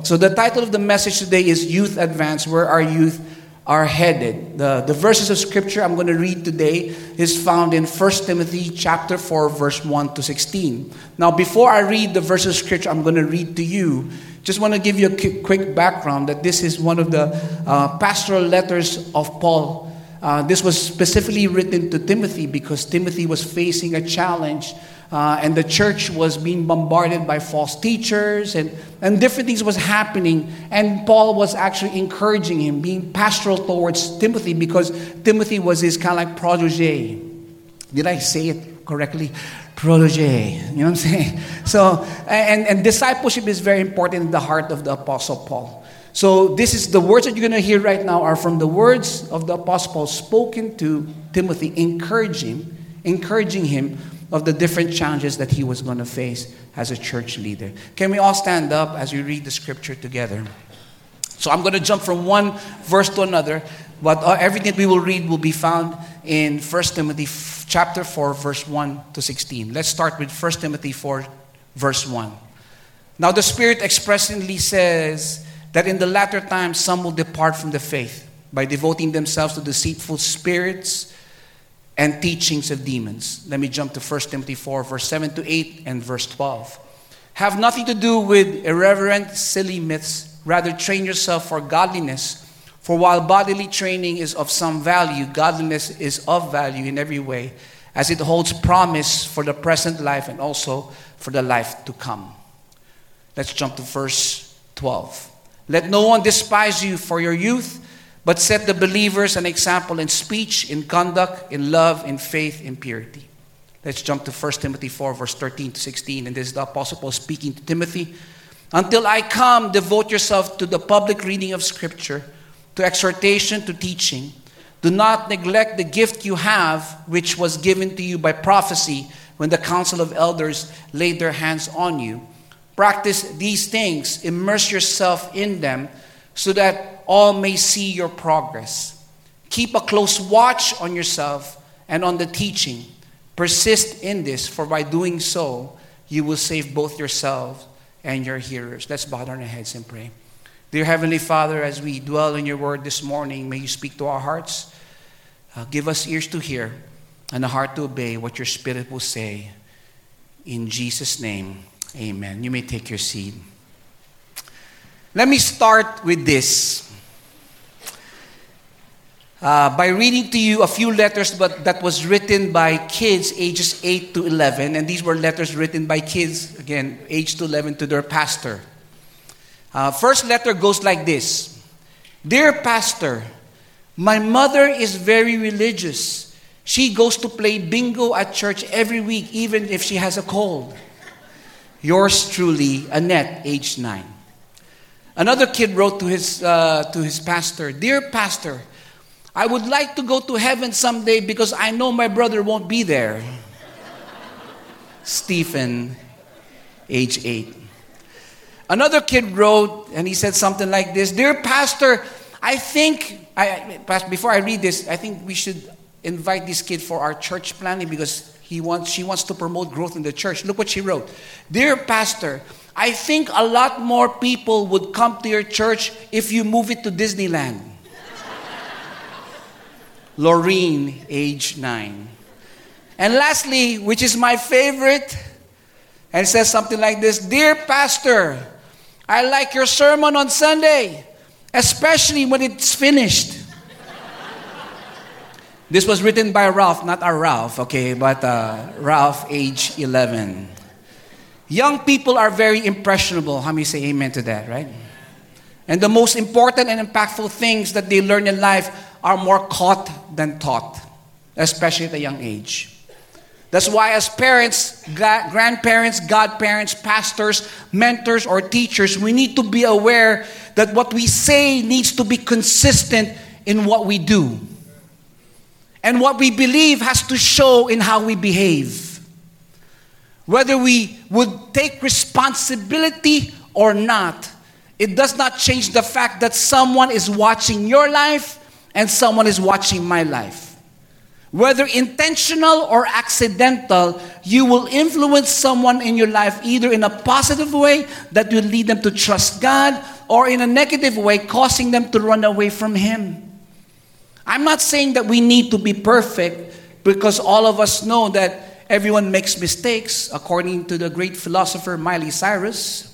So the title of the message today is Youth Advance, where our youth are headed. The verses of scripture I'm going to read today is found in 1 Timothy chapter 4, verse 1 to 16. Now, before I read the verses of scripture I'm going to read to you, just want to give you a quick background that this is one of the pastoral letters of Paul. This was specifically written to Timothy because Timothy was facing a challenge and the church was being bombarded by false teachers and different things was happening. And Paul was actually encouraging him, being pastoral towards Timothy because Timothy was his kind of like protege. Did I say it correctly? Protege. You know what I'm saying? So, and discipleship is very important in the heart of the Apostle Paul. So this is the words that you're going to hear right now are from the words of the Apostle Paul spoken to Timothy, encouraging him of the different challenges that he was going to face as a church leader. Can we all stand up as we read the scripture together? So I'm going to jump from one verse to another, but everything that we will read will be found in 1 Timothy chapter 4, verse 1 to 16. Let's start with 1 Timothy 4, verse 1. Now the Spirit expressly says that in the latter times some will depart from the faith by devoting themselves to deceitful spirits and teachings of demons. Let me jump to 1 Timothy 4, verse 7 to 8 and verse 12. Have nothing to do with irreverent, silly myths. Rather, train yourself for godliness. For while bodily training is of some value, godliness is of value in every way, as it holds promise for the present life and also for the life to come. Let's jump to verse 12. Let no one despise you for your youth, but set the believers an example in speech, in conduct, in love, in faith, in purity. Let's jump to 1 Timothy 4, verse 13 to 16. And this is the Apostle Paul speaking to Timothy. Until I come, devote yourself to the public reading of Scripture, to exhortation, to teaching. Do not neglect the gift you have, which was given to you by prophecy when the council of elders laid their hands on you. Practice these things, immerse yourself in them, so that all may see your progress. Keep a close watch on yourself and on the teaching. Persist in this, for by doing so, you will save both yourselves and your hearers. Let's bow down our heads and pray. Dear Heavenly Father, as we dwell in your word this morning, may you speak to our hearts. Give us ears to hear and a heart to obey what your Spirit will say. In Jesus' name, amen. You may take your seat. Let me start with this. By reading to you a few letters that was written by kids ages 8 to 11. And these were letters written by kids, again, age to 11 to their pastor. First letter goes like this. Dear Pastor, my mother is very religious. She goes to play bingo at church every week, even if she has a cold. Yours truly, Annette, age 9. Another kid wrote to his pastor, Dear Pastor, I would like to go to heaven someday because I know my brother won't be there. Stephen, age 8. Another kid wrote, and he said something like this, Dear Pastor, before I read this, I think we should invite this kid for our church planning because she wants to promote growth in the church. Look what she wrote. Dear Pastor, I think a lot more people would come to your church if you move it to Disneyland. Laureen, age 9. And lastly, which is my favorite, and it says something like this, Dear Pastor, I like your sermon on Sunday, especially when it's finished. This was written by Ralph, not our Ralph, okay, but Ralph, age 11. Young people are very impressionable. How many say amen to that, right? And the most important and impactful things that they learn in life are more caught than taught, especially at a young age. That's why as parents, grandparents, godparents, pastors, mentors, or teachers, we need to be aware that what we say needs to be consistent in what we do. And what we believe has to show in how we behave. Whether we would take responsibility or not, it does not change the fact that someone is watching your life and someone is watching my life. Whether intentional or accidental, you will influence someone in your life either in a positive way that will lead them to trust God or in a negative way, causing them to run away from Him. I'm not saying that we need to be perfect, because all of us know that everyone makes mistakes, according to the great philosopher Miley Cyrus.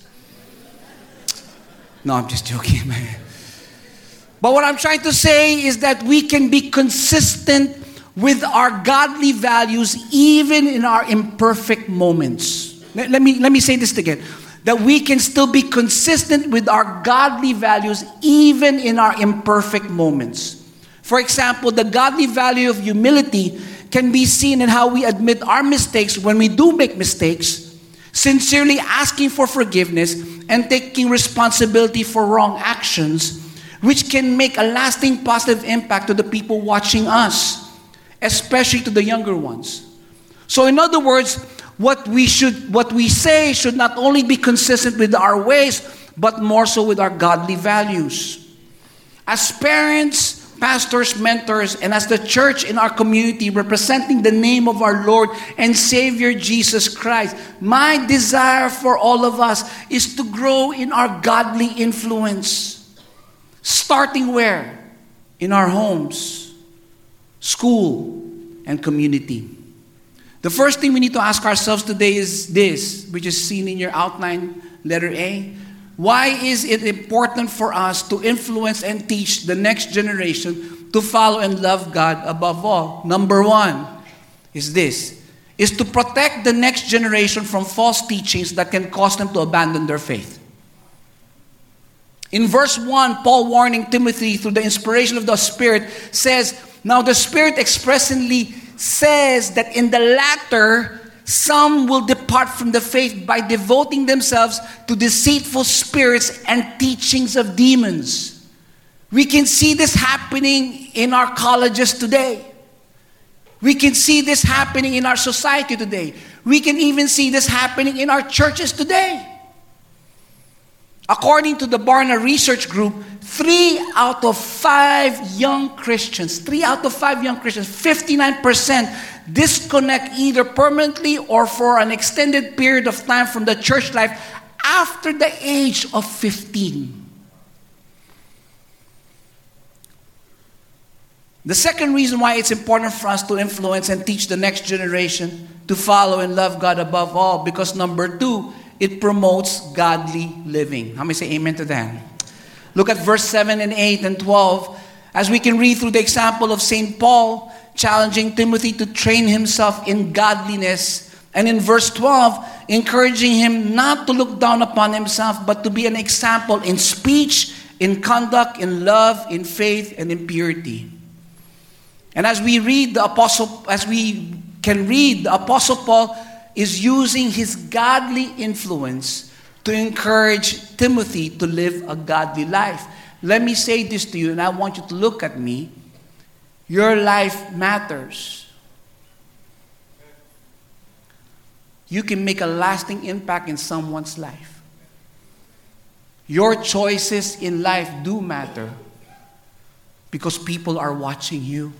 No, I'm just joking, man. But what I'm trying to say is that we can be consistent with our godly values even in our imperfect moments. Let me say this again. That we can still be consistent with our godly values even in our imperfect moments. For example, the godly value of humility can be seen in how we admit our mistakes when we do make mistakes, sincerely asking for forgiveness, and taking responsibility for wrong actions, which can make a lasting positive impact to the people watching us, especially to the younger ones. So in other words, what we say should not only be consistent with our ways, but more so with our godly values. As parents, pastors, mentors, and as the church in our community representing the name of our Lord and Savior Jesus Christ, my desire for all of us is to grow in our godly influence. Starting where? In our homes, school, and community. The first thing we need to ask ourselves today is this, which is seen in your outline, letter A. Why is it important for us to influence and teach the next generation to follow and love God above all? Number one is this, is to protect the next generation from false teachings that can cause them to abandon their faith. In verse 1, Paul warning Timothy through the inspiration of the Spirit says, now the Spirit expressly says that in the latter, some will depart from the faith by devoting themselves to deceitful spirits and teachings of demons. We can see this happening in our colleges today. We can see this happening in our society today. We can even see this happening in our churches today. According to the Barna Research Group, 3 out of 5 young Christians, 59%, disconnect either permanently or for an extended period of time from the church life after the age of 15. The second reason why it's important for us to influence and teach the next generation to follow and love God above all, because number 2, it promotes godly living. How many say amen to that? Look at verse 7 and 8 and 12. As we can read through the example of St. Paul challenging Timothy to train himself in godliness. And in verse 12, encouraging him not to look down upon himself, but to be an example in speech, in conduct, in love, in faith, and in purity. And as we can read, the Apostle Paul is using his godly influence to encourage Timothy to live a godly life. Let me say this to you, and I want you to look at me. Your life matters. You can make a lasting impact in someone's life. Your choices in life do matter because people are watching you.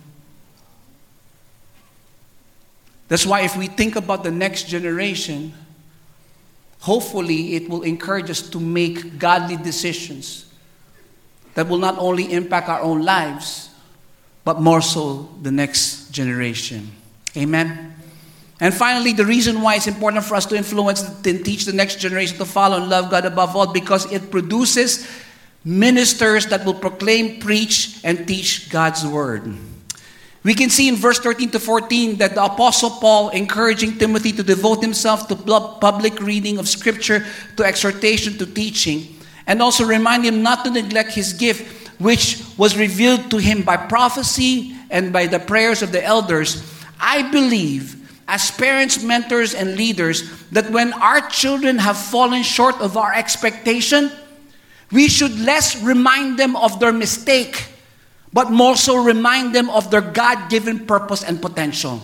That's why if we think about the next generation, hopefully it will encourage us to make godly decisions that will not only impact our own lives, but more so the next generation. Amen? And finally, the reason why it's important for us to influence and teach the next generation to follow and love God above all, because it produces ministers that will proclaim, preach, and teach God's word. We can see in verse 13 to 14 that the Apostle Paul encouraging Timothy to devote himself to public reading of Scripture, to exhortation, to teaching, and also remind him not to neglect his gift, which was revealed to him by prophecy and by the prayers of the elders. I believe, as parents, mentors, and leaders, that when our children have fallen short of our expectation, we should less remind them of their mistake, but more so remind them of their God-given purpose and potential.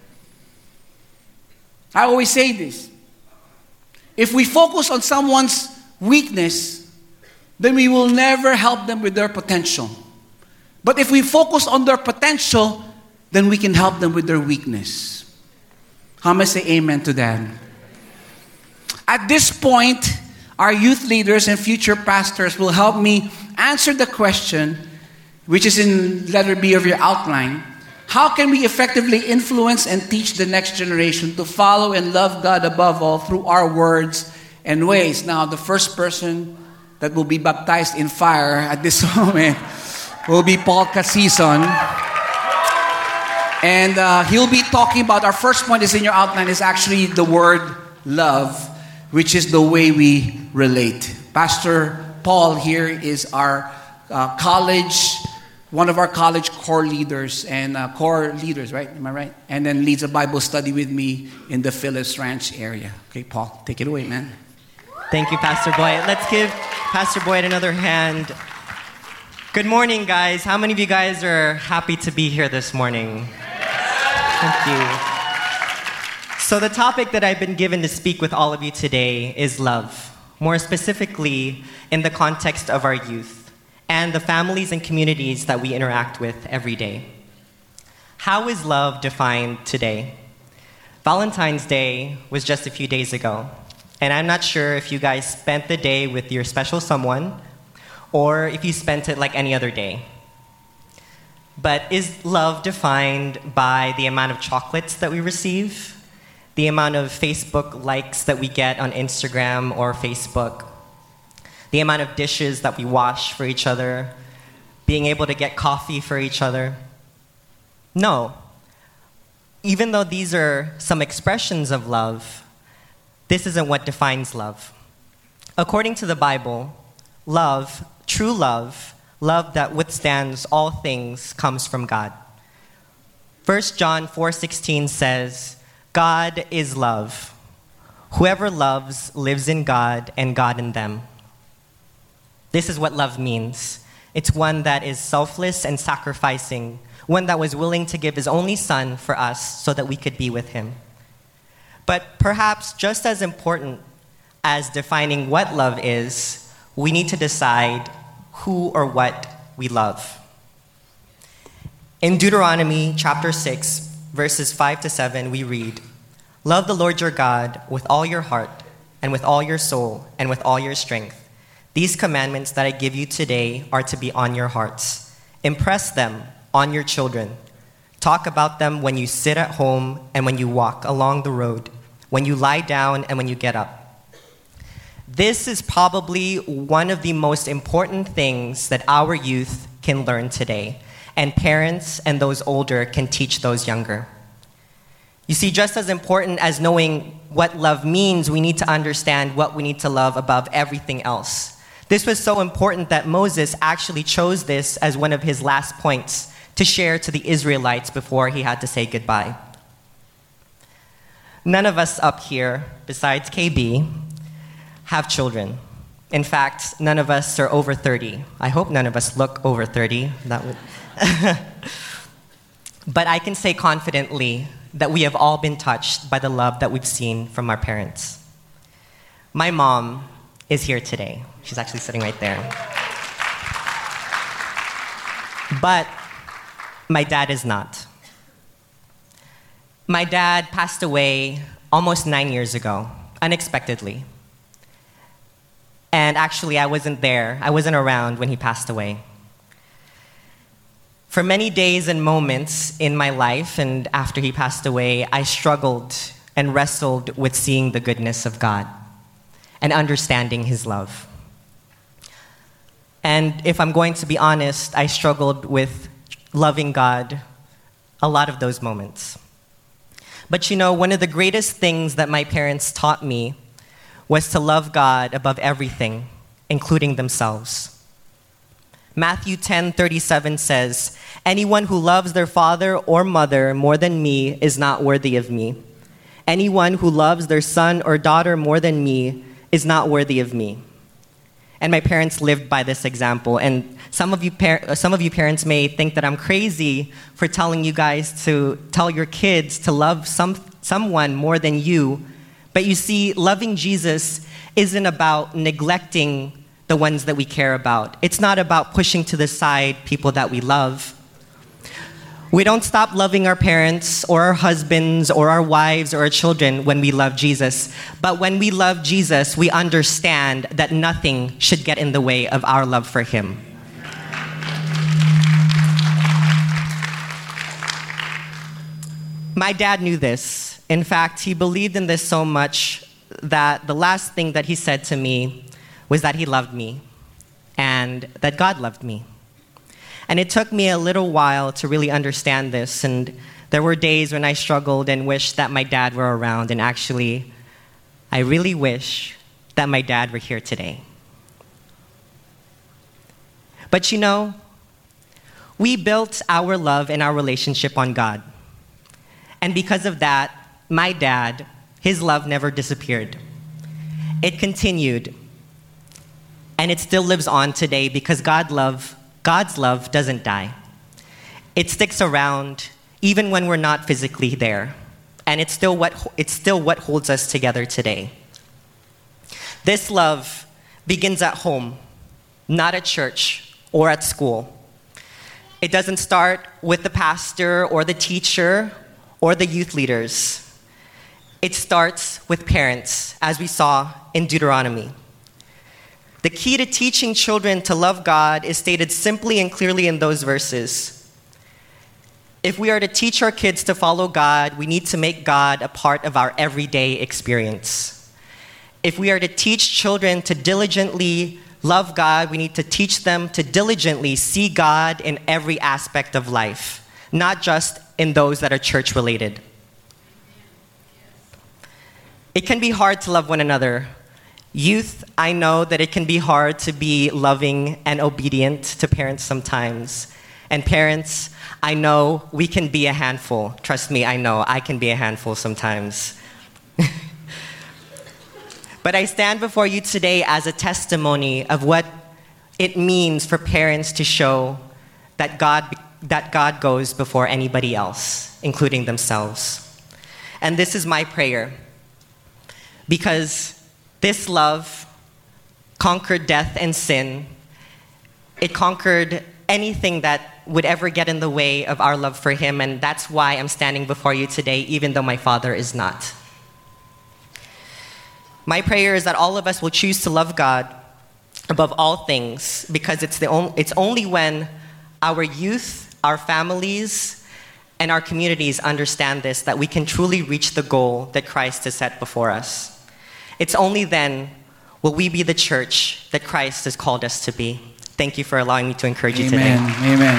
I always say this. If we focus on someone's weakness, then we will never help them with their potential. But if we focus on their potential, then we can help them with their weakness. How many say amen to that? At this point, our youth leaders and future pastors will help me answer the question, which is in letter B of your outline. How can we effectively influence and teach the next generation to follow and love God above all through our words and ways? Now, the first person that will be baptized in fire at this moment will be Paul Casison. And he'll be talking about, our first point is in your outline, is actually the word love, which is the way we relate. Pastor Paul here is our one of our college core leaders, and core leaders, right? Am I right? And then leads a Bible study with me in the Phillips Ranch area. Okay, Paul, take it away, man. Thank you, Pastor Boyd. Let's give Pastor Boyd another hand. Good morning, guys. How many of you guys are happy to be here this morning? Thank you. So the topic that I've been given to speak with all of you today is love. More specifically, in the context of our youth and the families and communities that we interact with every day. How is love defined today? Valentine's Day was just a few days ago, and I'm not sure if you guys spent the day with your special someone or if you spent it like any other day. But is love defined by the amount of chocolates that we receive? The amount of Facebook likes that we get on Instagram or Facebook? The amount of dishes that we wash for each other? Being able to get coffee for each other? No. Even though these are some expressions of love, this isn't what defines love. According to the Bible, love, true love, love that withstands all things, comes from God. 1 John 4:16 says, God is love. Whoever loves lives in God and God in them. This is what love means. It's one that is selfless and sacrificing, one that was willing to give his only son for us so that we could be with him. But perhaps just as important as defining what love is, we need to decide who or what we love. In Deuteronomy chapter 6, verses 5-7, we read, Love the Lord your God with all your heart and with all your soul and with all your strength. These commandments that I give you today are to be on your hearts. Impress them on your children. Talk about them when you sit at home and when you walk along the road, when you lie down and when you get up. This is probably one of the most important things that our youth can learn today, and parents and those older can teach those younger. You see, just as important as knowing what love means, we need to understand what we need to love above everything else. This was so important that Moses actually chose this as one of his last points to share to the Israelites before he had to say goodbye. None of us up here, besides KB, have children. In fact, none of us are over 30. I hope none of us look over 30. That would. But I can say confidently that we have all been touched by the love that we've seen from our parents. My mom is here today. She's actually sitting right there. But my dad is not. My dad passed away almost 9 years ago, unexpectedly. And actually, I wasn't there. I wasn't around when he passed away. For many days and moments in my life and after he passed away, I struggled and wrestled with seeing the goodness of God and understanding his love. And if I'm going to be honest, I struggled with loving God a lot of those moments. But you know, one of the greatest things that my parents taught me was to love God above everything, including themselves. Matthew 10:37 says, "Anyone who loves their father or mother more than me is not worthy of me. Anyone who loves their son or daughter more than me is not worthy of me." And my parents lived by this example. And some of you parents may think that I'm crazy for telling you guys to tell your kids to love someone more than you. But you see, loving Jesus isn't about neglecting the ones that we care about. It's not about pushing to the side people that we love. We don't stop loving our parents or our husbands or our wives or our children when we love Jesus. But when we love Jesus, we understand that nothing should get in the way of our love for him. My dad knew this. In fact, he believed in this so much that the last thing that he said to me was that he loved me and that God loved me. And it took me a little while to really understand this. And there were days when I struggled and wished that my dad were around. And actually, I really wish that my dad were here today. But you know, we built our love and our relationship on God. And because of that, my dad, his love never disappeared. It continued. And it still lives on today because God's love doesn't die. It sticks around even when we're not physically there. And it's still what holds us together today. This love begins at home, not at church or at school. It doesn't start with the pastor or the teacher or the youth leaders. It starts with parents, as we saw in Deuteronomy. The key to teaching children to love God is stated simply and clearly in those verses. If we are to teach our kids to follow God, we need to make God a part of our everyday experience. If we are to teach children to diligently love God, we need to teach them to diligently see God in every aspect of life, not just in those that are church-related. It can be hard to love one another. Youth, I know that it can be hard to be loving and obedient to parents sometimes. And parents, I know we can be a handful. Trust me, I know I can be a handful sometimes. But I stand before you today as a testimony of what it means for parents to show that God goes before anybody else, including themselves. And this is my prayer. Because this love conquered death and sin. It conquered anything that would ever get in the way of our love for him, and that's why I'm standing before you today, even though my father is not. My prayer is that all of us will choose to love God above all things, because it's only when our youth, our families, and our communities understand this that we can truly reach the goal that Christ has set before us. It's only then will we be the church that Christ has called us to be. Thank you for allowing me to encourage you today. Amen.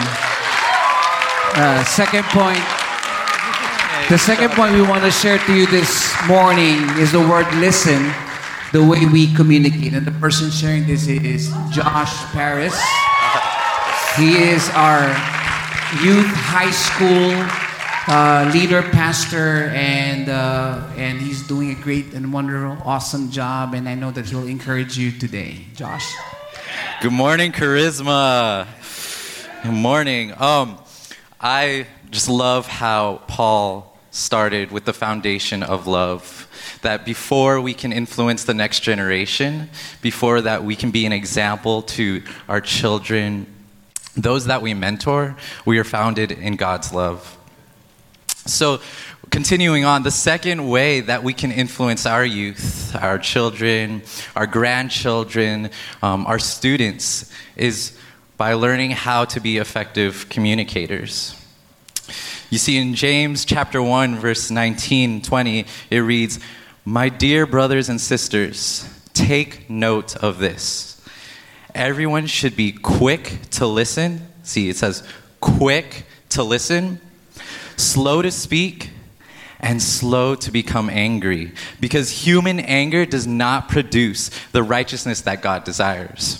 Second point. The second point we want to share to you this morning is the word listen, the way we communicate. And the person sharing this is Josh Paris. He is our youth high school leader, pastor, and he's doing a great and wonderful, awesome job. And I know that he'll encourage you today. Josh? Good morning, Charisma. Good morning. I just love how Paul started with the foundation of love. That before we can influence the next generation, before that we can be an example to our children, those that we mentor, we are founded in God's love. So, continuing on, the second way that we can influence our youth, our children, our grandchildren, our students, is by learning how to be effective communicators. You see, in James chapter 1, verse 19, 20, it reads, "My dear brothers and sisters, take note of this. Everyone should be quick to listen." See, it says quick to listen, slow to speak, and slow to become angry, because human anger does not produce the righteousness that God desires.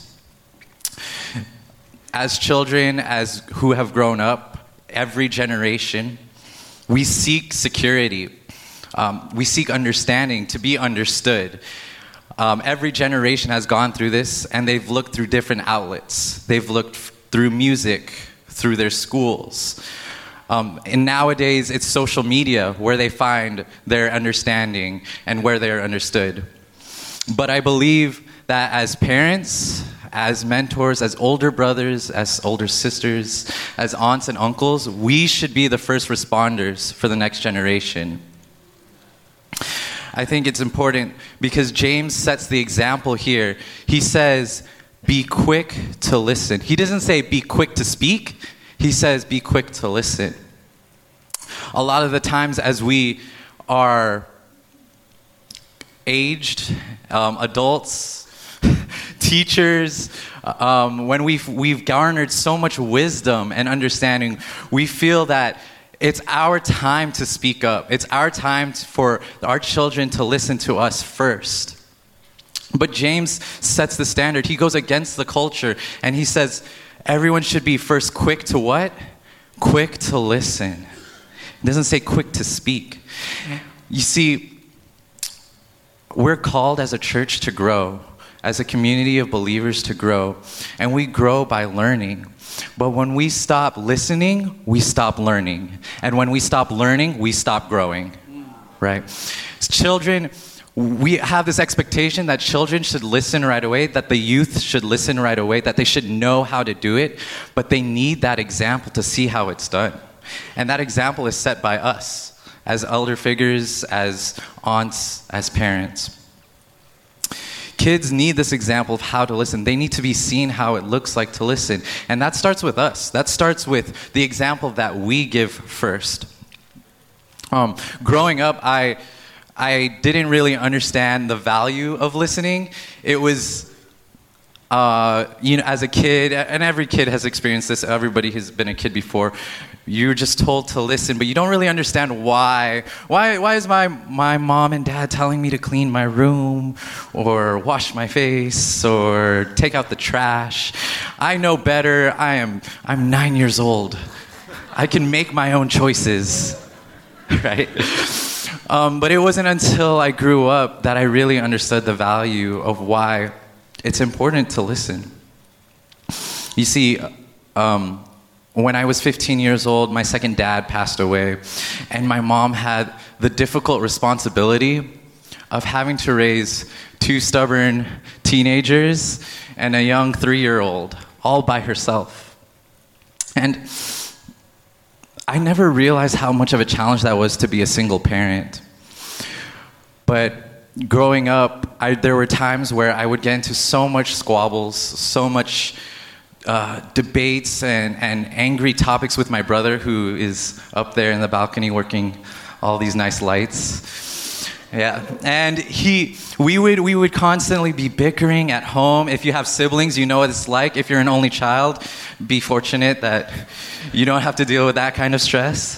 As children, as who have grown up, every generation, we seek security. We seek understanding, to be understood. Every generation has gone through this, and they've looked through different outlets. They've looked through music, through their schools. And nowadays, it's social media where they find their understanding and where they're understood. But I believe that as parents, as mentors, as older brothers, as older sisters, as aunts and uncles, we should be the first responders for the next generation. I think it's important because James sets the example here. He says, be quick to listen. He doesn't say be quick to speak. He says be quick to listen. A lot of the times as we are aged, adults, teachers, when we've garnered so much wisdom and understanding, we feel that it's our time to speak up. It's our time for our children to listen to us first. But James sets the standard. He goes against the culture, and he says everyone should be first quick to what? Quick to listen. It doesn't say quick to speak. You see, we're called as a church to grow, as a community of believers to grow, and we grow by learning. But when we stop listening, we stop learning. And when we stop learning, we stop growing, right? Children, we have this expectation that children should listen right away, that the youth should listen right away, that they should know how to do it, but they need that example to see how it's done. And that example is set by us, as elder figures, as aunts, as parents. Kids need this example of how to listen. They need to be seen how it looks like to listen. And that starts with us. That starts with the example that we give first. Growing up, I didn't really understand the value of listening. It was, as a kid, and every kid has experienced this, everybody has been a kid before, you're just told to listen, but you don't really understand why. Why is my mom and dad telling me to clean my room, or wash my face, or take out the trash? I know better. I'm 9 years old. I can make my own choices, right? But it wasn't until I grew up that I really understood the value of why it's important to listen. You see, when I was 15 years old, my second dad passed away, and my mom had the difficult responsibility of having to raise 2 stubborn teenagers and a young 3-year-old, all by herself. And I never realized how much of a challenge that was to be a single parent. But growing up, there were times where I would get into so much squabbles, so much debates and angry topics with my brother, who is up there in the balcony working all these nice lights. Yeah, and we would constantly be bickering at home. If you have siblings, you know what it's like. If you're an only child, be fortunate that you don't have to deal with that kind of stress.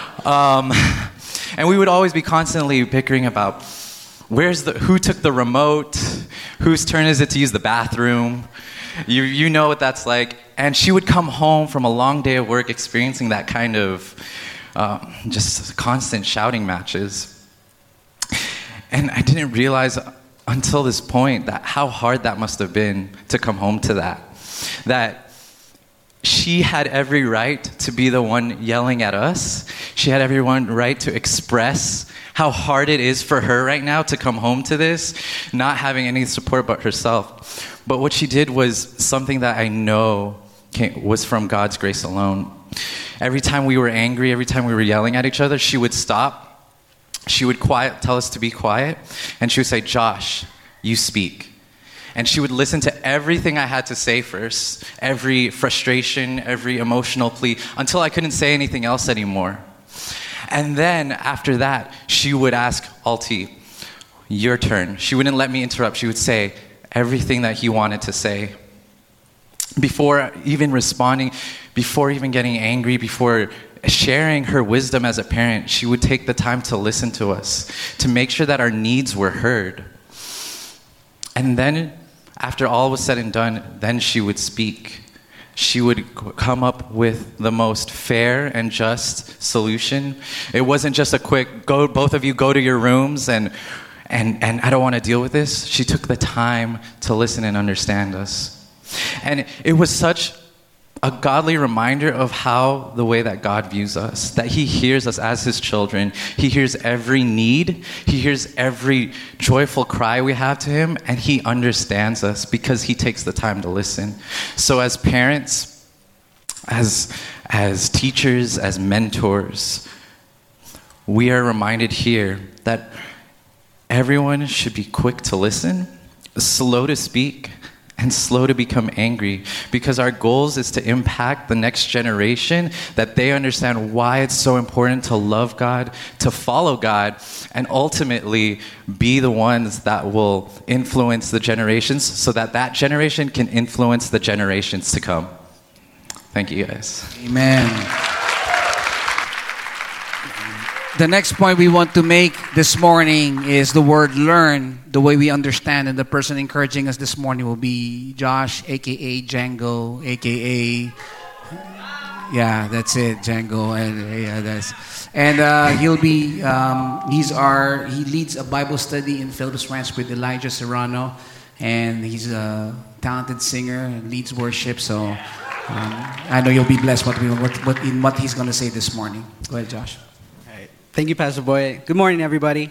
And we would always be constantly bickering about who took the remote, whose turn is it to use the bathroom. You know what that's like. And she would come home from a long day of work experiencing that kind of just constant shouting matches. And I didn't realize until this point that how hard that must have been to come home to that. That she had every right to be the one yelling at us. She had every right to express how hard it is for her right now to come home to this, not having any support but herself. But what she did was something that I know was from God's grace alone. Every time we were angry, every time we were yelling at each other, she would stop. She would tell us to be quiet, and she would say, "Josh, you speak." And she would listen to everything I had to say first, every frustration, every emotional plea, until I couldn't say anything else anymore. And then after that, she would ask Alti, "Your turn." She wouldn't let me interrupt. She would say everything that he wanted to say. Before even responding, before even getting angry, before sharing her wisdom as a parent, she would take the time to listen to us, to make sure that our needs were heard. And then, after all was said and done, then she would speak. She would come up with the most fair and just solution. It wasn't just a quick, both of you go to your rooms and I don't want to deal with this. She took the time to listen and understand us. And it was such a godly reminder of how the way that God views us, that he hears us as his children. He hears every need. He hears every joyful cry we have to him, and he understands us because he takes the time to listen. So as parents, as teachers, as mentors, we are reminded here that everyone should be quick to listen, slow to speak, and slow to become angry, because our goals is to impact the next generation, that they understand why it's so important to love God, to follow God, and ultimately be the ones that will influence the generations so that that generation can influence the generations to come. Thank you, guys. Amen. The next point we want to make this morning is the word learn, the way we understand. And the person encouraging us this morning will be Josh, a.k.a. Django, a.k.a. Yeah, that's it, Django. And he'll be, he leads a Bible study in Philippus Ranch with Elijah Serrano. And he's a talented singer, leads worship. So I know you'll be blessed in what he's going to say this morning. Go ahead, Josh. Thank you, Pastor Boy. Good morning, everybody.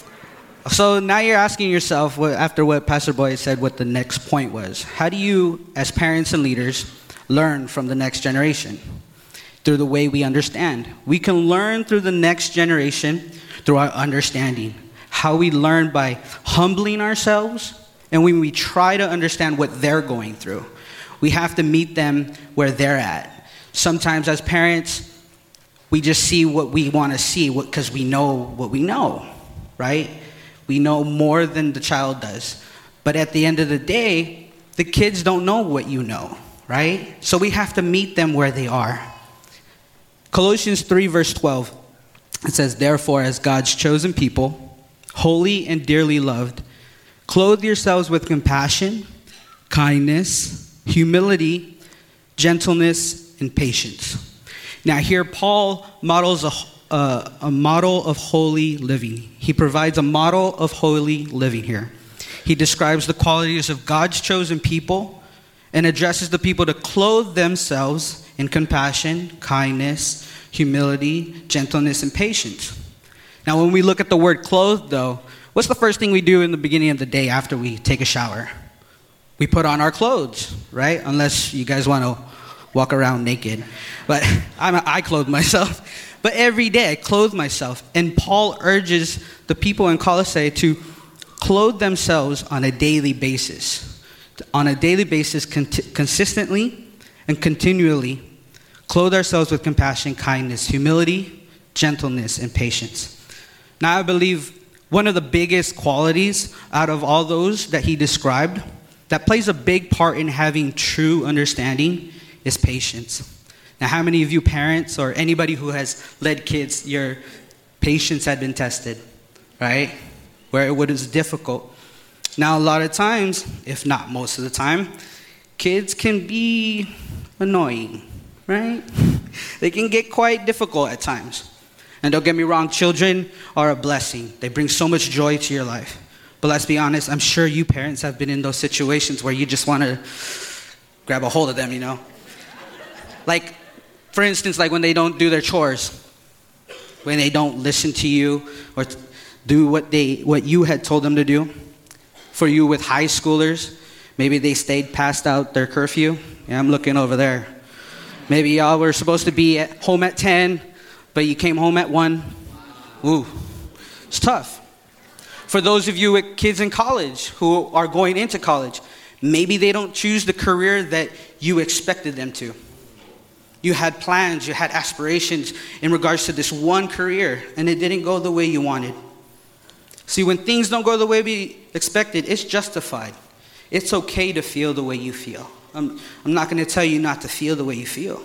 So now you're asking yourself, after what Pastor Boy said, what the next point was. How do you, as parents and leaders, learn from the next generation? Through the way we understand. We can learn through the next generation through our understanding. How we learn by humbling ourselves, and when we try to understand what they're going through. We have to meet them where they're at. Sometimes as parents, we just see what we want to see because we know what we know, right? We know more than the child does. But at the end of the day, the kids don't know what you know, right? So we have to meet them where they are. Colossians 3, verse 12, it says, "Therefore, as God's chosen people, holy and dearly loved, clothe yourselves with compassion, kindness, humility, gentleness, and patience." Now here Paul models a model of holy living. He provides a model of holy living here. He describes the qualities of God's chosen people and addresses the people to clothe themselves in compassion, kindness, humility, gentleness, and patience. Now when we look at the word clothed though, what's the first thing we do in the beginning of the day after we take a shower? We put on our clothes, right? Unless you guys want to walk around naked. But I clothe myself. But every day I clothe myself. And Paul urges the people in Colossae to clothe themselves on a daily basis. On a daily basis, consistently and continually, clothe ourselves with compassion, kindness, humility, gentleness, and patience. Now I believe one of the biggest qualities out of all those that he described that plays a big part in having true understanding is patience. Now, how many of you parents or anybody who has led kids, your patience had been tested, right? Where it was difficult. Now, a lot of times, if not most of the time, kids can be annoying, right? They can get quite difficult at times. And don't get me wrong, children are a blessing. They bring so much joy to your life. But let's be honest, I'm sure you parents have been in those situations where you just want to grab a hold of them, you know? Like, for instance, like when they don't do their chores, when they don't listen to you or do what you had told them to do. For you with high schoolers, maybe they stayed past out their curfew. Yeah, I'm looking over there. Maybe y'all were supposed to be at home at 10, but you came home at 1. Ooh, it's tough. For those of you with kids in college who are going into college, maybe they don't choose the career that you expected them to. You had plans, you had aspirations in regards to this one career, and it didn't go the way you wanted. See, when things don't go the way we expected, it's justified. It's okay to feel the way you feel. I'm not going to tell you not to feel the way you feel.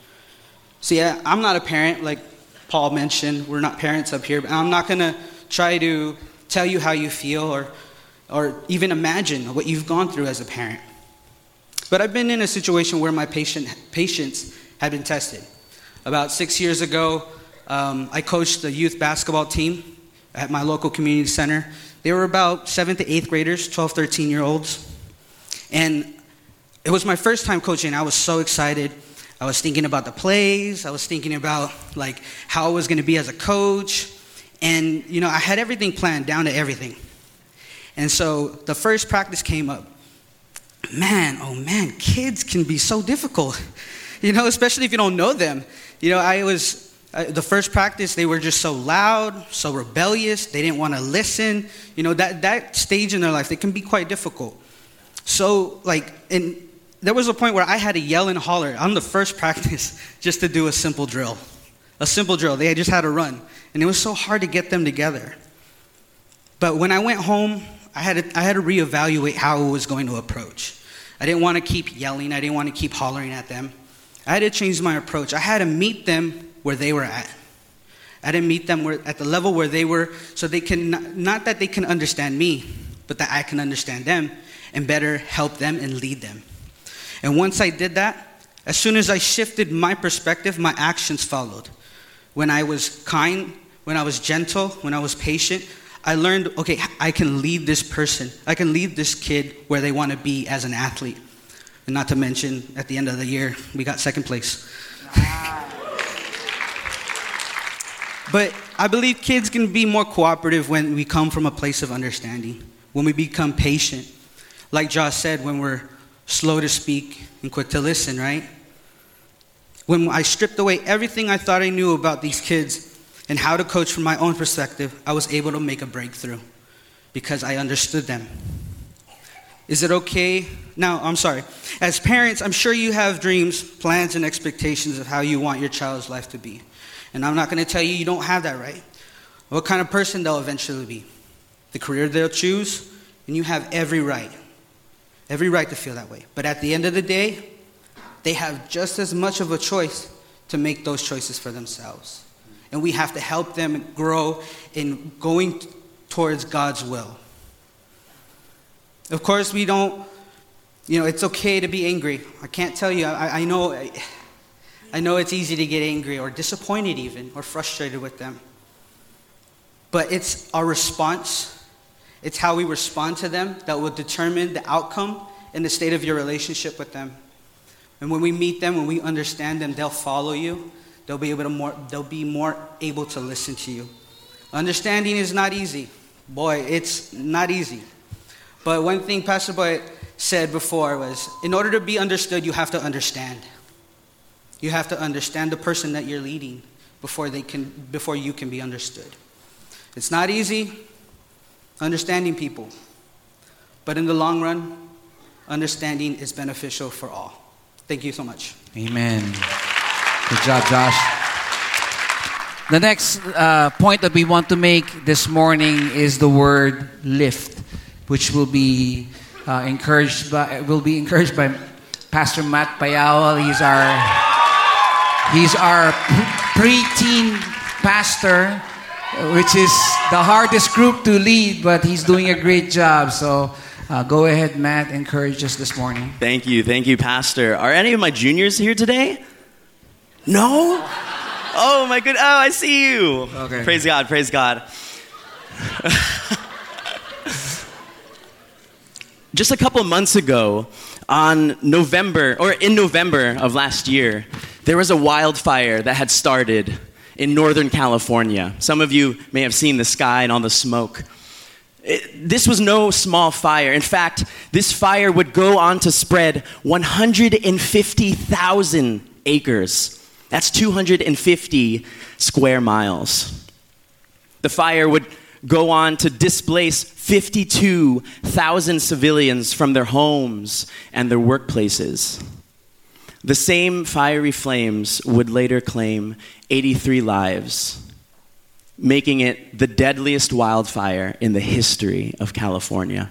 See, I'm not a parent, like Paul mentioned. We're not parents up here, but I'm not going to try to tell you how you feel or even imagine what you've gone through as a parent. But I've been in a situation where my patience had been tested. About 6 years ago, I coached the youth basketball team at my local community center. They were about 7th to 8th graders, 12, 13-year-olds. And it was my first time coaching. I was so excited. I was thinking about the plays. I was thinking about like how I was going to be as a coach. And, I had everything planned down to everything. And so the first practice came up. Man, oh man, kids can be so difficult, especially if you don't know them. The first practice, they were just so loud, so rebellious. They didn't want to listen. That stage in their life, they can be quite difficult. So, and there was a point where I had to yell and holler on the first practice just to do a simple drill. A simple drill. They just had to run. And it was so hard to get them together. But when I went home, I had to reevaluate how I was going to approach. I didn't want to keep yelling. I didn't want to keep hollering at them. I had to change my approach. I had to meet them where they were at. I had to meet them at the level where they were, so they can, not that they can understand me, but that I can understand them and better help them and lead them. And once I did that, as soon as I shifted my perspective, my actions followed. When I was kind, when I was gentle, when I was patient, I learned, okay, I can lead this person. I can lead this kid where they want to be as an athlete. And not to mention, at the end of the year, we got second place. But I believe kids can be more cooperative when we come from a place of understanding, when we become patient. Like Josh said, when we're slow to speak and quick to listen, right? When I stripped away everything I thought I knew about these kids and how to coach from my own perspective, I was able to make a breakthrough because I understood them. Is it okay? Now, I'm sorry. As parents, I'm sure you have dreams, plans, and expectations of how you want your child's life to be. And I'm not going to tell you don't have that right. What kind of person they'll eventually be. The career they'll choose, and you have every right to feel that way. But at the end of the day, they have just as much of a choice to make those choices for themselves. And we have to help them grow in going towards God's will. Of course, we don't, it's okay to be angry. I can't tell you, I know it's easy to get angry or disappointed even, or frustrated with them. But it's our response, it's how we respond to them that will determine the outcome and the state of your relationship with them. And when we meet them, when we understand them, they'll follow you. They'll be more able to listen to you. Understanding is not easy. Boy, it's not easy. But one thing Pastor Boy said before was, in order to be understood, you have to understand. You have to understand the person that you're leading before you can be understood. It's not easy understanding people. But in the long run, understanding is beneficial for all. Thank you so much. Amen. Good job, Josh. The next point that we want to make this morning is the word lift, which will be encouraged by Pastor Matt Payao. He's our preteen pastor, which is the hardest group to lead, but he's doing a great job. So go ahead, Matt, encourage us this morning. Thank you, Pastor. Are any of my juniors here today? No? Oh my goodness! Oh, I see you. Okay. Praise God. Just a couple months ago, in November of last year, there was a wildfire that had started in Northern California. Some of you may have seen the sky and all the smoke. This was no small fire. In fact, this fire would go on to spread 150,000 acres. That's 250 square miles. The fire would go on to displace 52,000 civilians from their homes and their workplaces. The same fiery flames would later claim 83 lives, making it the deadliest wildfire in the history of California.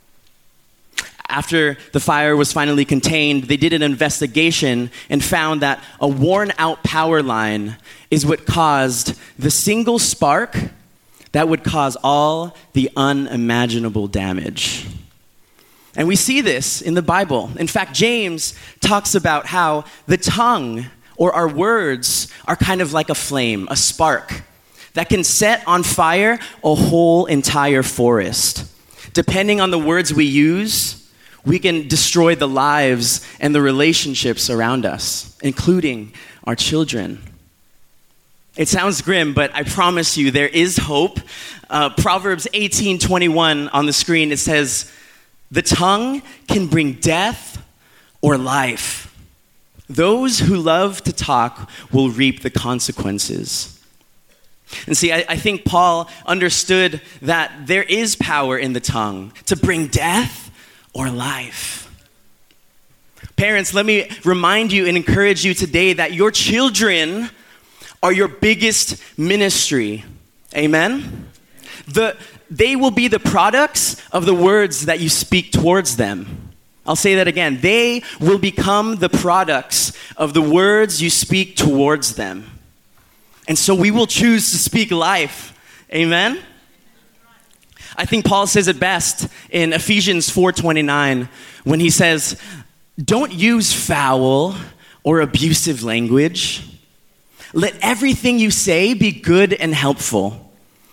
After the fire was finally contained, they did an investigation and found that a worn-out power line is what caused the single spark that would cause all the unimaginable damage. And we see this in the Bible. In fact, James talks about how the tongue, or our words, are kind of like a flame, a spark, that can set on fire a whole entire forest. Depending on the words we use, we can destroy the lives and the relationships around us, including our children. It sounds grim, but I promise you there is hope. Proverbs 18:21 on the screen, it says, "The tongue can bring death or life. Those who love to talk will reap the consequences." And see, I think Paul understood that there is power in the tongue to bring death or life. Parents, let me remind you and encourage you today that your children are your biggest ministry. Amen? They will be the products of the words that you speak towards them. I'll say that again. They will become the products of the words you speak towards them. And so we will choose to speak life. Amen? I think Paul says it best in Ephesians 4:29 when he says, "Don't use foul or abusive language. Let everything you say be good and helpful,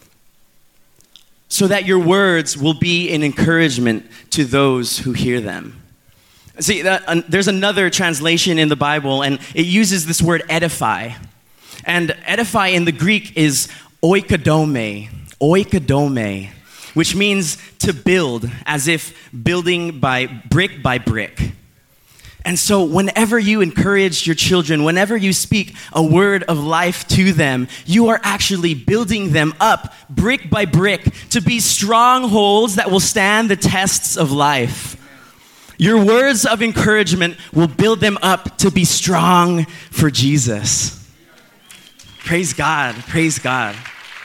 so that your words will be an encouragement to those who hear them." See, there's another translation in the Bible, and it uses this word edify. And edify in the Greek is oikodome, which means to build, as if building by brick. And so whenever you encourage your children, whenever you speak a word of life to them, you are actually building them up brick by brick to be strongholds that will stand the tests of life. Your words of encouragement will build them up to be strong for Jesus. Praise God, praise God.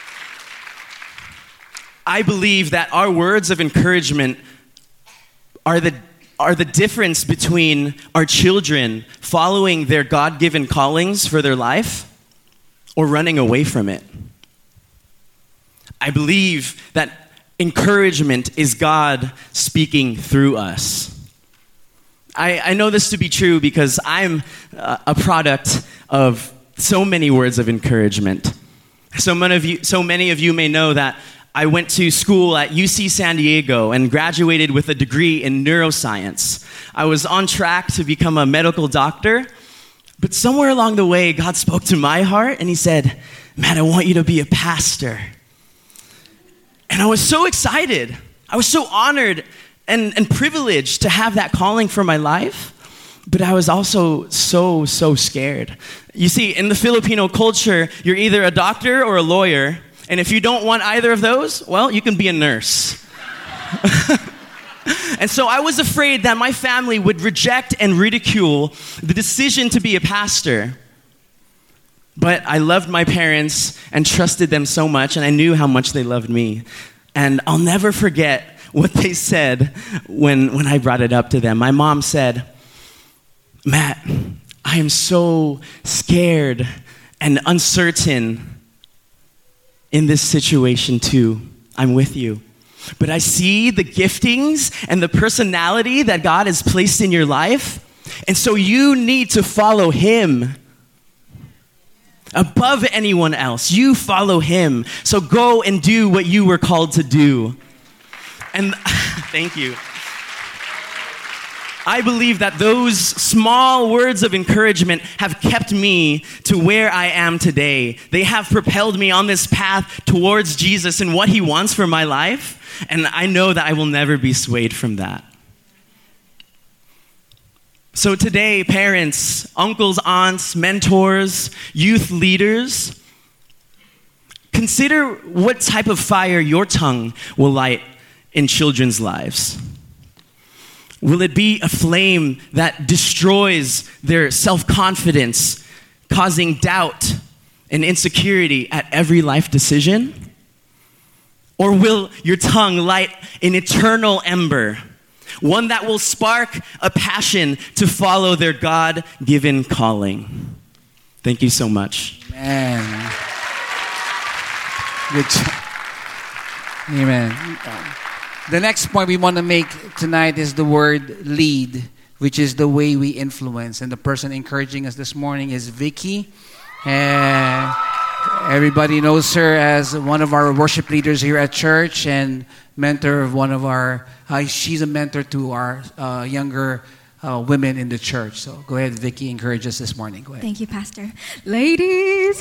I believe that our words of encouragement are the difference between our children following their God-given callings for their life or running away from it. I believe that encouragement is God speaking through us. I know this to be true because I'm a product of so many words of encouragement. So many of you may know that I went to school at UC San Diego and graduated with a degree in neuroscience. I was on track to become a medical doctor, but somewhere along the way, God spoke to my heart and he said, "Matt, I want you to be a pastor." And I was so excited. I was so honored and privileged to have that calling for my life. But I was also so scared. You see, in the Filipino culture, you're either a doctor or a lawyer. And if you don't want either of those, well, you can be a nurse. And so I was afraid that my family would reject and ridicule the decision to be a pastor. But I loved my parents and trusted them so much, and I knew how much they loved me. And I'll never forget what they said when I brought it up to them. My mom said, "Matt, I am so scared and uncertain in this situation too. I'm with you. But I see the giftings and the personality that God has placed in your life, and so you need to follow Him. Above anyone else, you follow Him. So go and do what you were called to do." And thank you. I believe that those small words of encouragement have kept me to where I am today. They have propelled me on this path towards Jesus and what He wants for my life. And I know that I will never be swayed from that. So today, parents, uncles, aunts, mentors, youth leaders, consider what type of fire your tongue will light in children's lives. Will it be a flame that destroys their self-confidence, causing doubt and insecurity at every life decision? Or will your tongue light an eternal ember, one that will spark a passion to follow their God-given calling? Thank you so much. Amen. Good job. Amen. The next point we want to make tonight is the word lead, which is the way we influence. And the person encouraging us this morning is Vicky. Everybody knows her as one of our worship leaders here at church. And mentor of one of our, she's a mentor to our younger women in the church. So go ahead, Vicky, encourage us this morning. Go ahead. Thank you, Pastor. Ladies.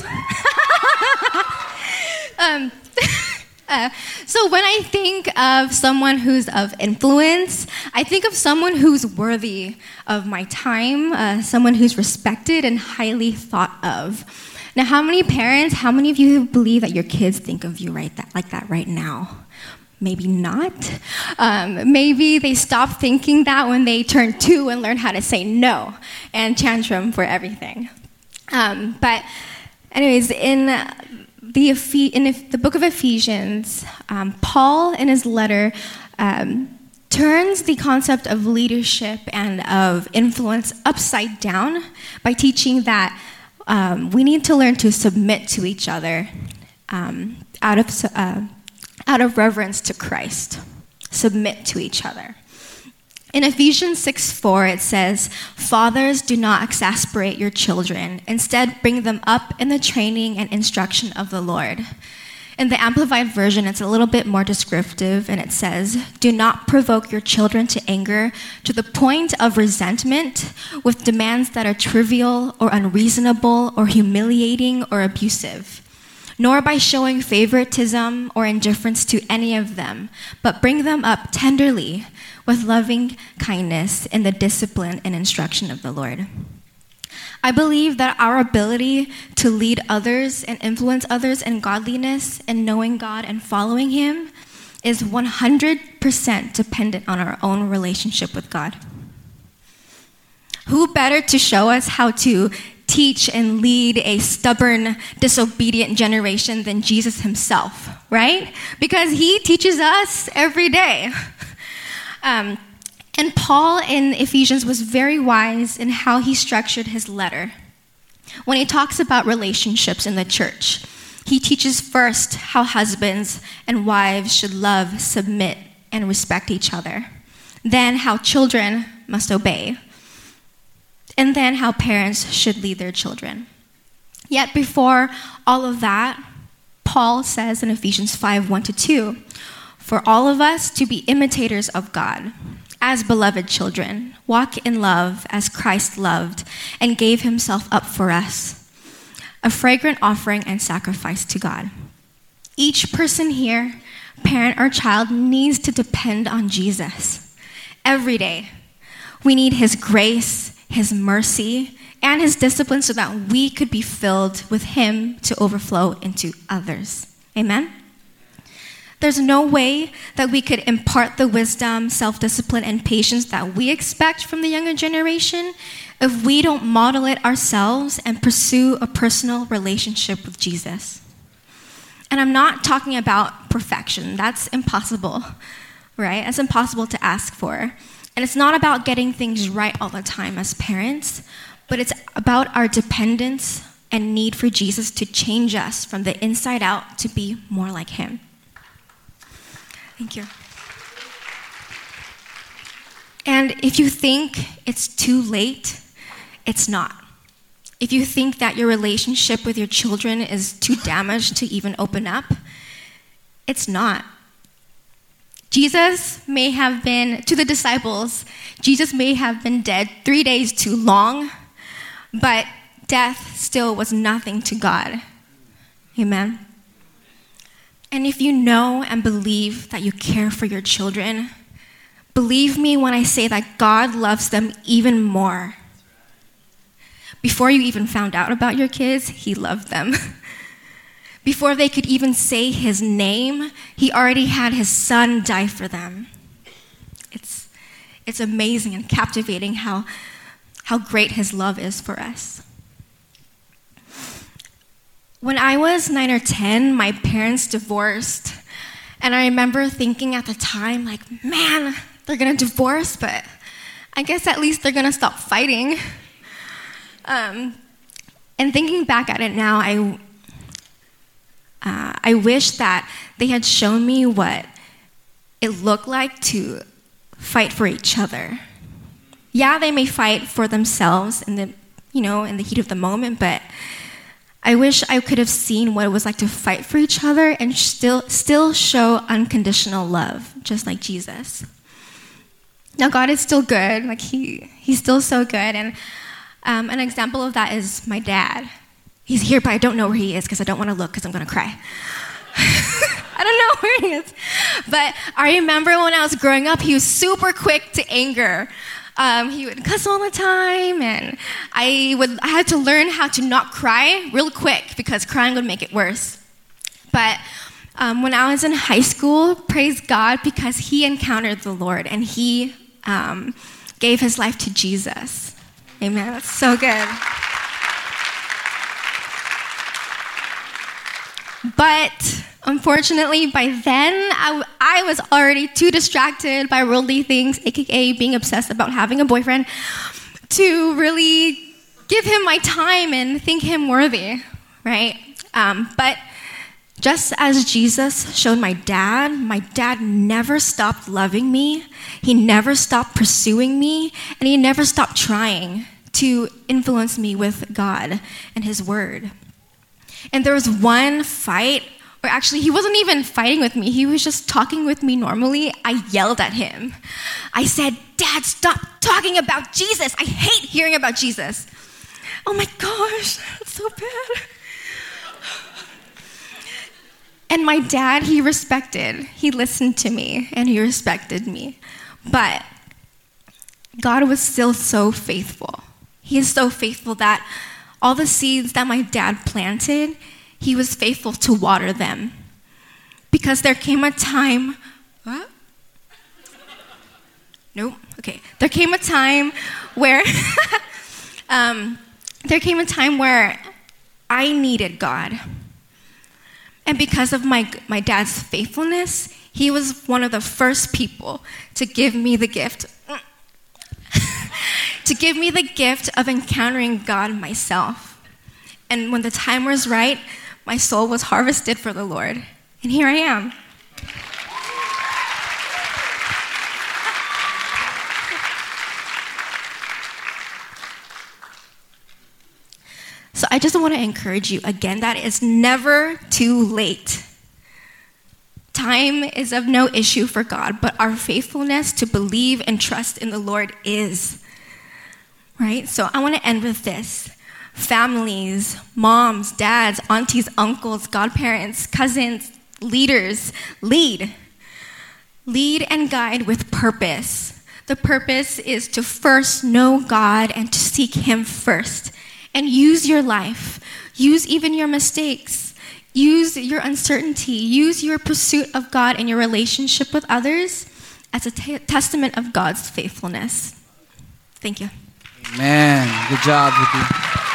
So when I think of someone who's of influence, I think of someone who's worthy of my time, someone who's respected and highly thought of. Now, how many parents, how many of you believe that your kids think of you like that right now? Maybe not. Maybe they stop thinking that when they turn 2 and learn how to say no and tantrum for everything. But anyways, in the book of Ephesians, Paul, in his letter, turns the concept of leadership and of influence upside down by teaching that we need to learn to submit to each other out of reverence to Christ. Submit to each other. In Ephesians 6:4, it says, "Fathers, do not exasperate your children. Instead, bring them up in the training and instruction of the Lord." In the Amplified Version, it's a little bit more descriptive, and it says, "Do not provoke your children to anger to the point of resentment with demands that are trivial or unreasonable or humiliating or abusive, nor by showing favoritism or indifference to any of them, but bring them up tenderly with loving kindness in the discipline and instruction of the Lord." I believe that our ability to lead others and influence others in godliness and knowing God and following Him is 100% dependent on our own relationship with God. Who better to show us how to teach and lead a stubborn, disobedient generation than Jesus Himself, right? Because He teaches us every day. And Paul in Ephesians was very wise in how he structured his letter. When he talks about relationships in the church, he teaches first how husbands and wives should love, submit, and respect each other. Then how children must obey. And then how parents should lead their children. Yet before all of that, Paul says in Ephesians 5:1-2, "For all of us to be imitators of God, as beloved children, walk in love as Christ loved and gave Himself up for us, a fragrant offering and sacrifice to God." Each person here, parent or child, needs to depend on Jesus every day. We need His grace, His mercy, and His discipline so that we could be filled with Him to overflow into others. Amen? There's no way that we could impart the wisdom, self-discipline, and patience that we expect from the younger generation if we don't model it ourselves and pursue a personal relationship with Jesus. And I'm not talking about perfection. That's impossible, right? It's impossible to ask for. And it's not about getting things right all the time as parents, but it's about our dependence and need for Jesus to change us from the inside out to be more like Him. Thank you. And if you think it's too late, it's not. If you think that your relationship with your children is too damaged to even open up, it's not. Jesus may have been, to the disciples, Jesus may have been dead 3 days too long, but death still was nothing to God. Amen. And if you know and believe that you care for your children, believe me when I say that God loves them even more. Before you even found out about your kids, He loved them. Before they could even say His name, He already had His Son die for them. It's amazing and captivating how great His love is for us. When I was 9 or 10, my parents divorced. And I remember thinking at the time, like, man, they're going to divorce, but I guess at least they're going to stop fighting. And thinking back at it now, I wish that they had shown me what it looked like to fight for each other. Yeah, they may fight for themselves in the heat of the moment, but I wish I could have seen what it was like to fight for each other and still show unconditional love, just like Jesus. Now, God is still good. Like he's still so good. And an example of that is my dad. He's here, but I don't know where he is because I don't want to look because I'm going to cry. I don't know where he is. But I remember when I was growing up, he was super quick to anger. He would cuss all the time, and I had to learn how to not cry real quick because crying would make it worse. But when I was in high school, praise God, because he encountered the Lord, and he gave his life to Jesus. Amen. That's so good. But unfortunately, by then, I was already too distracted by worldly things, aka being obsessed about having a boyfriend, to really give him my time and think him worthy, right? But just as Jesus showed my dad never stopped loving me. He never stopped pursuing me, and he never stopped trying to influence me with God and his word. And there was one fight, or actually he wasn't even fighting with me, he was just talking with me normally. I yelled at him. I said, "Dad, stop talking about Jesus. I hate hearing about Jesus." Oh my gosh, that's so bad. And my dad, he listened to me, and he respected me. But God was still so faithful. He is so faithful that all the seeds that my dad planted, he was faithful to water them. Because there came a time, what? Nope, okay. There came a time where, I needed God. And because of my dad's faithfulness, he was one of the first people to give me the gift of encountering God myself. And when the time was right, my soul was harvested for the Lord. And here I am. So I just want to encourage you again that it's never too late. Time is of no issue for God, but our faithfulness to believe and trust in the Lord is. Right? So I want to end with this. Families, moms, dads, aunties, uncles, godparents, cousins, leaders, lead. Lead and guide with purpose. The purpose is to first know God and to seek Him first. And use your life. Use even your mistakes. Use your uncertainty. Use your pursuit of God and your relationship with others as a testament of God's faithfulness. Thank you. Amen. Good job, Vicky.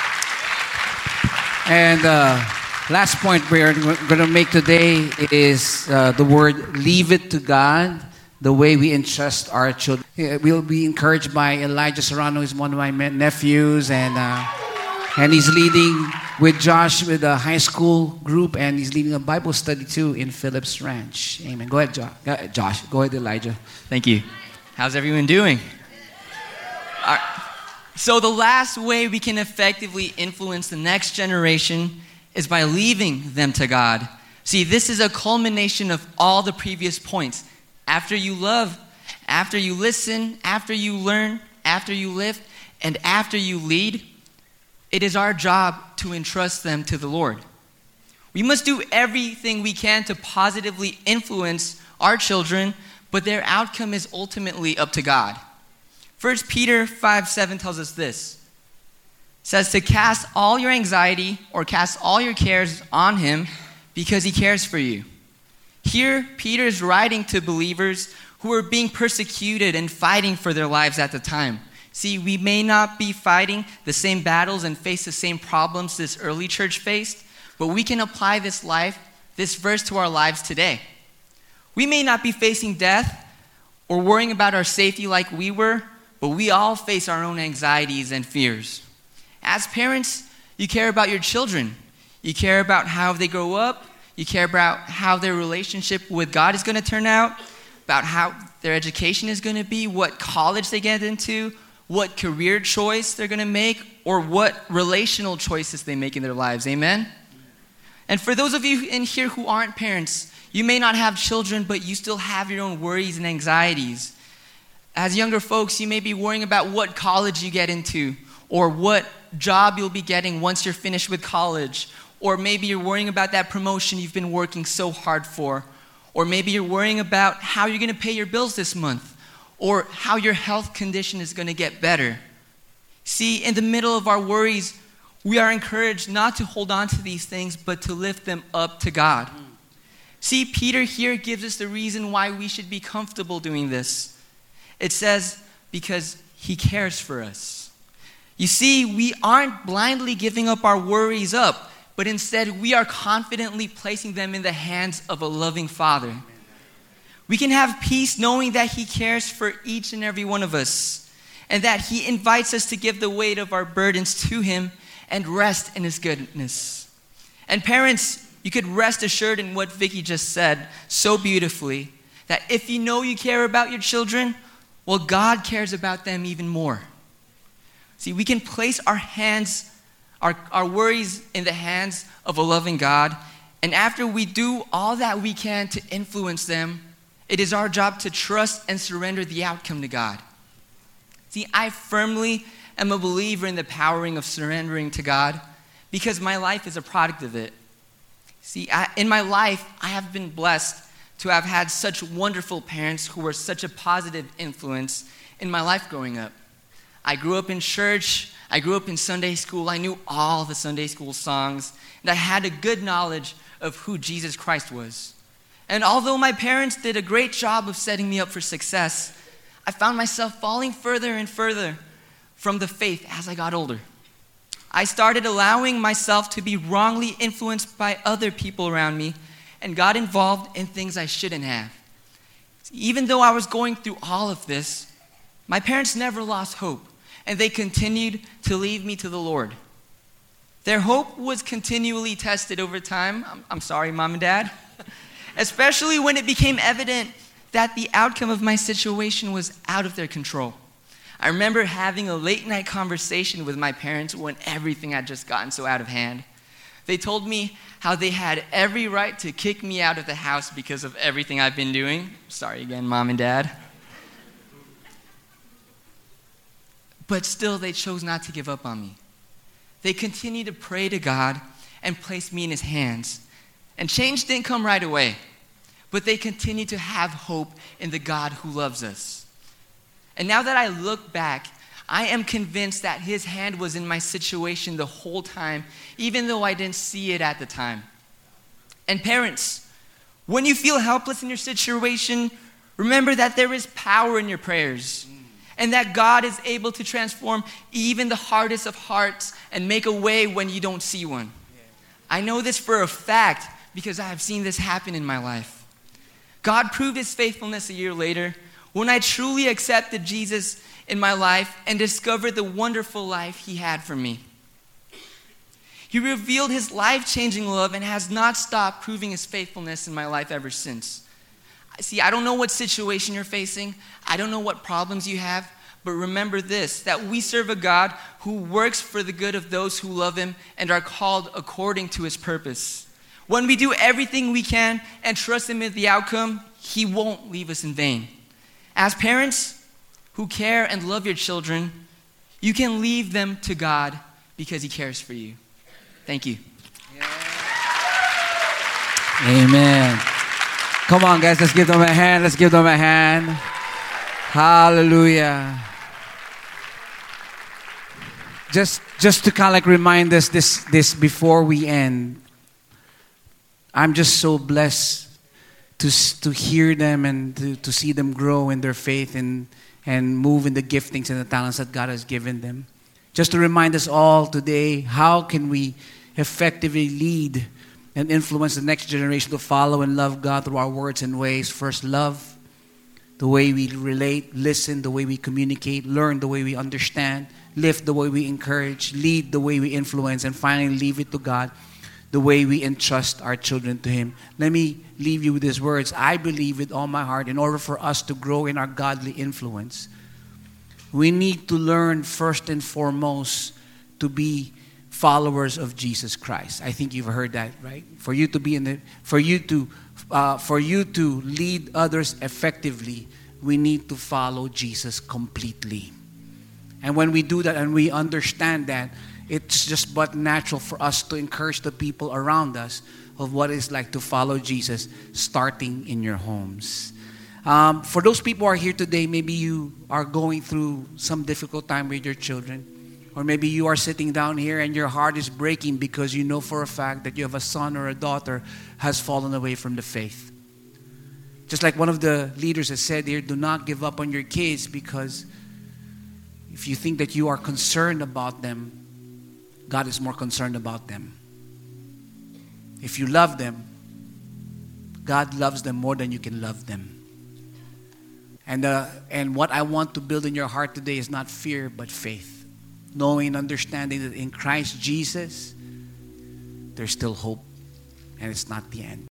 And last point we're going to make today is the word "leave it to God." The way we entrust our children. We'll be encouraged by Elijah Serrano, who's one of my nephews, and he's leading with Josh with a high school group, and he's leading a Bible study too in Phillips Ranch. Amen. Go ahead, Josh. Go ahead, Elijah. Thank you. How's everyone doing? All right. So the last way we can effectively influence the next generation is by leaving them to God. See, this is a culmination of all the previous points. After you love, after you listen, after you learn, after you live, and after you lead, it is our job to entrust them to the Lord. We must do everything we can to positively influence our children, but their outcome is ultimately up to God. 1 Peter 5:7 tells us this. It says to cast all your anxiety or cast all your cares on Him because He cares for you. Here, Peter is writing to believers who are being persecuted and fighting for their lives at the time. See, we may not be fighting the same battles and face the same problems this early church faced, but we can apply this verse to our lives today. We may not be facing death or worrying about our safety like we were, but we all face our own anxieties and fears. As parents, you care about your children. You care about how they grow up. You care about how their relationship with God is going to turn out, about how their education is going to be, what college they get into, what career choice they're going to make or what relational choices they make in their lives. Amen? And for those of you in here who aren't parents, you may not have children, but you still have your own worries and anxieties. As younger folks, you may be worrying about what college you get into or what job you'll be getting once you're finished with college. Or maybe you're worrying about that promotion you've been working so hard for. Or maybe you're worrying about how you're going to pay your bills this month. Or how your health condition is going to get better. See, in the middle of our worries, we are encouraged not to hold on to these things, but to lift them up to God. See, Peter here gives us the reason why we should be comfortable doing this. It says, because he cares for us. You see, we aren't blindly giving up our worries up, but instead we are confidently placing them in the hands of a loving Father. We can have peace knowing that he cares for each and every one of us, and that he invites us to give the weight of our burdens to him and rest in his goodness. And parents, you could rest assured in what Vicky just said so beautifully, that if you know you care about your children, well, God cares about them even more. See, we can place our worries in the hands of a loving God, and after we do all that we can to influence them, it is our job to trust and surrender the outcome to God. See, I firmly am a believer in the powering of surrendering to God because my life is a product of it. See, in my life, I have been blessed to have had such wonderful parents who were such a positive influence in my life growing up. I grew up in church. I grew up in Sunday school. I knew all the Sunday school songs, and I had a good knowledge of who Jesus Christ was. And although my parents did a great job of setting me up for success, I found myself falling further and further from the faith as I got older. I started allowing myself to be wrongly influenced by other people around me and got involved in things I shouldn't have. Even though I was going through all of this, my parents never lost hope, and they continued to lead me to the Lord. Their hope was continually tested over time. I'm sorry, Mom and Dad. Especially when it became evident that the outcome of my situation was out of their control. I remember having a late night conversation with my parents when everything had just gotten so out of hand. They told me how they had every right to kick me out of the house because of everything I've been doing. Sorry again, Mom and Dad. But still, they chose not to give up on me. They continued to pray to God and place me in his hands. And change didn't come right away, but they continued to have hope in the God who loves us. And now that I look back, I am convinced that his hand was in my situation the whole time, even though I didn't see it at the time. And parents, when you feel helpless in your situation, remember that there is power in your prayers, and that God is able to transform even the hardest of hearts and make a way when you don't see one. I know this for a fact because I have seen this happen in my life. God proved his faithfulness a year later when I truly accepted Jesus in my life and discovered the wonderful life he had for me. He revealed his life-changing love and has not stopped proving his faithfulness in my life ever since. See, I don't know what situation you're facing. I don't know what problems you have. But remember this, that we serve a God who works for the good of those who love him and are called according to his purpose. When we do everything we can and trust him in the outcome, he won't leave us in vain. As parents who care and love your children, you can leave them to God because he cares for you. Thank you. Amen. Come on, guys, let's give them a hand. Let's give them a hand. Hallelujah. Just to kind of like remind us this before we end. I'm just so blessed to hear them and to see them grow in their faith and move in the giftings and the talents that God has given them. Just to remind us all today, how can we effectively lead and influence the next generation to follow and love God through our words and ways. First, love, the way we relate, listen, the way we communicate, learn, the way we understand, lift, the way we encourage, lead, the way we influence, and finally leave it to God, the way we entrust our children to him. Let me leave you with these words. I believe with all my heart, in order for us to grow in our godly influence, We need to learn first and foremost to be followers of Jesus Christ. I think you've heard that, right? For you to lead others effectively, we need to follow Jesus completely. And when we do that and we understand that, it's just but natural for us to encourage the people around us of what it's like to follow Jesus, starting in your homes. For those people who are here today, maybe you are going through some difficult time with your children. Or maybe you are sitting down here and your heart is breaking because you know for a fact that you have a son or a daughter has fallen away from the faith. Just like one of the leaders has said here, do not give up on your kids, because if you think that you are concerned about them, God is more concerned about them. If you love them, God loves them more than you can love them. And what I want to build in your heart today is not fear, but faith. Knowing and understanding that in Christ Jesus, there's still hope, and it's not the end.